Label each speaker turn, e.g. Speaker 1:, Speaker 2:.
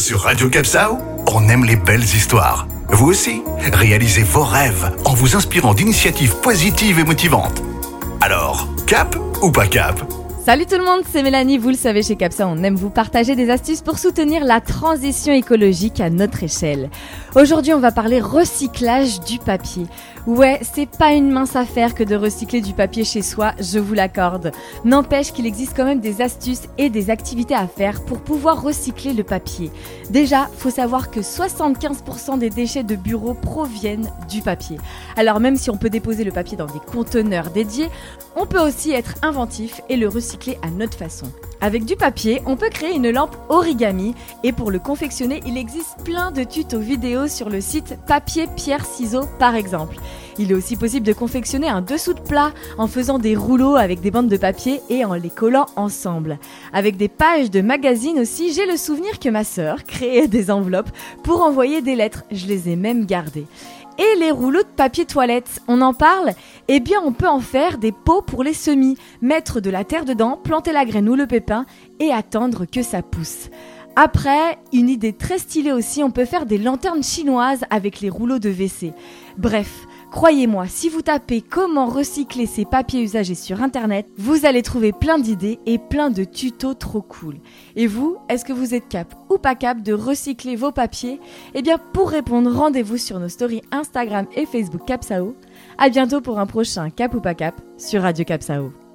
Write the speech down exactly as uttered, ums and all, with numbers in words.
Speaker 1: Sur Radio Capsao, on aime les belles histoires. Vous aussi, réalisez vos rêves en vous inspirant d'initiatives positives et motivantes. Alors, cap ou pas cap ?
Speaker 2: Salut tout le monde, c'est Mélanie, vous le savez chez Capsa, on aime vous partager des astuces pour soutenir la transition écologique à notre échelle. Aujourd'hui on va parler recyclage du papier. Ouais, c'est pas une mince affaire que de recycler du papier chez soi, je vous l'accorde. N'empêche qu'il existe quand même des astuces et des activités à faire pour pouvoir recycler le papier. Déjà, faut savoir que soixante-quinze pour cent des déchets de bureau proviennent du papier. Alors même si on peut déposer le papier dans des conteneurs dédiés, on peut aussi être inventif et le recycler à notre façon. Avec du papier, on peut créer une lampe origami et pour le confectionner, il existe plein de tutos vidéo sur le site Papier Pierre Ciseaux par exemple. Il est aussi possible de confectionner un dessous de plat en faisant des rouleaux avec des bandes de papier et en les collant ensemble. Avec des pages de magazines aussi, j'ai le souvenir que ma sœur créait des enveloppes pour envoyer des lettres. Je les ai même gardées. Et les rouleaux de papier toilette, on en parle ? Eh bien, on peut en faire des pots pour les semis, mettre de la terre dedans, planter la graine ou le pépin et attendre que ça pousse. Après, une idée très stylée aussi, on peut faire des lanternes chinoises avec les rouleaux de W C. Bref, croyez-moi, si vous tapez comment recycler ces papiers usagés sur internet, vous allez trouver plein d'idées et plein de tutos trop cool. Et vous, est-ce que vous êtes cap ou pas cap de recycler vos papiers ? Eh bien, pour répondre, rendez-vous sur nos stories Instagram et Facebook Capsao. À bientôt pour un prochain Cap ou pas cap sur Radio Capsao.